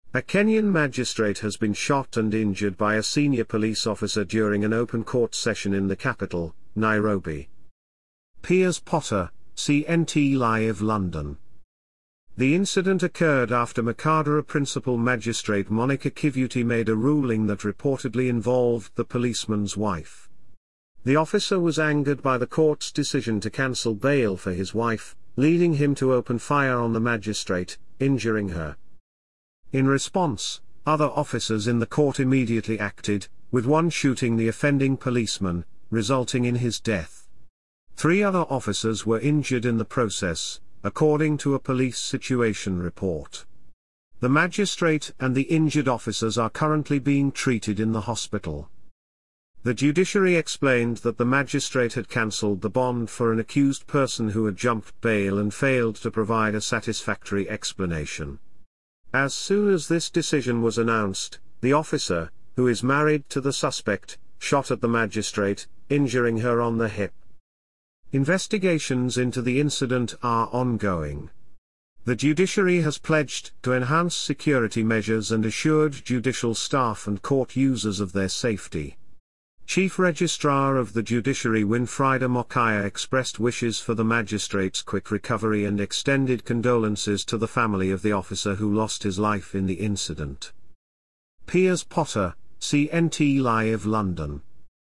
A Kenyan magistrate has been shot and injured by a senior police officer during an open court session in the capital, Nairobi. Piers Potter, CNT Live London. The incident occurred after Makadara Principal Magistrate Monica Kivuti made a ruling that reportedly involved the policeman's wife. The officer was angered by the court's decision to cancel bail for his wife, leading him to open fire on the magistrate, injuring her. In response, other officers in the court immediately acted, with one shooting the offending policeman, resulting in his death. 3 other officers were injured in the process, according to a police situation report. The magistrate and the injured officers are currently being treated in the hospital. The judiciary explained that the magistrate had cancelled the bond for an accused person who had jumped bail and failed to provide a satisfactory explanation. As soon as this decision was announced, the officer, who is married to the suspect, shot at the magistrate, injuring her on the hip. Investigations into the incident are ongoing. The judiciary has pledged to enhance security measures and assured judicial staff and court users of their safety. Chief Registrar of the Judiciary Winfrida Mokaya expressed wishes for the magistrate's quick recovery and extended condolences to the family of the officer who lost his life in the incident. Piers Potter, CNT Live London.